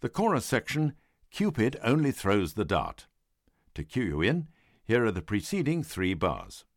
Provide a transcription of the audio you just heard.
The chorus section, Cupid only throws the dart. To cue you in, here are the preceding 3 bars.